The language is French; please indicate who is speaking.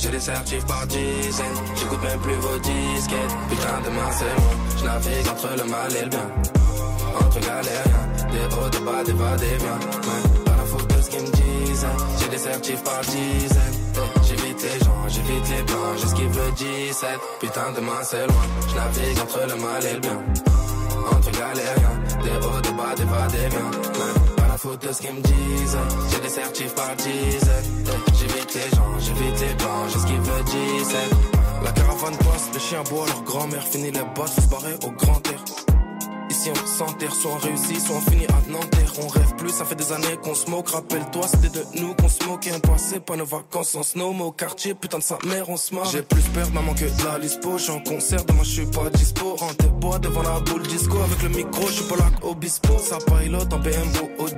Speaker 1: j'ai des certifs par dizaines. J'écoute même plus vos disquettes. Putain demain c'est loin, je navigue entre le mal et le bien. Entre galériens, des hauts, des bas, des va, des viens. Ouais, pas la faute de ce qu'ils me disent. J'ai des certifs par dizaines. J'évite les gens, j'évite les blancs, j'esquive le 17. Putain demain c'est loin, je navigue entre le mal et le bien. Entre galériens, des hauts, des bas, des va, des viens. Ouais, pas la faute de ce qu'ils me disent. J'ai des certifs par dizaines. J'évite les gens, j'évite les blancs, j'esquive le 17. La caravane passe, les chiens boivent, leur grand-mère finit les bottes, faut se barrer au grand air. Ici on s'enterre, soit on réussit, soit on finit à Nanterre. On rêve plus, ça fait des années qu'on se moque. Rappelle-toi, c'était de nous qu'on se moquait. On passait pas nos vacances en snow, mais au quartier, putain de sa mère, on se marre. J'ai plus peur de maman que de la lispo. J'suis en concert, demain j'suis pas dispo. Rentre bois devant la boule disco. Avec le micro, j'suis pas là au bispo. Ça pilote en BMW au